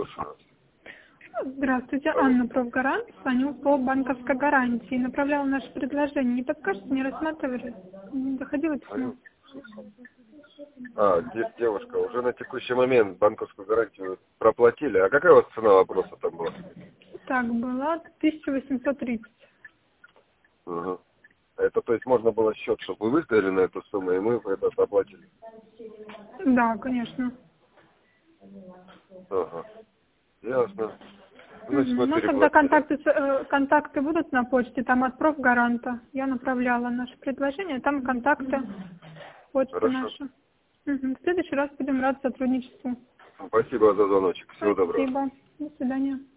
слушаю вас. Здравствуйте, Алло. Анна Профгарант. Звоню по банковской гарантии. Направляла наше предложение. Не подскажете, не рассматривали? Не доходило письмо? Девушка, уже на текущий момент банковскую гарантию проплатили. А какая у вас цена вопроса там была? Так, была 1830. Угу. Это, то есть, можно было счет, чтобы вы выставили на эту сумму, и мы это оплатили? Да, конечно. Ага. Ясно. Значит, мы Ну, тогда переплатили. контакты будут на почте, там от Профгаранта. Я направляла наше предложение, там контакты, почта Хорошо. наша. В следующий раз будем рады сотрудничеству. Спасибо за звоночек. Всего доброго. Спасибо. До свидания.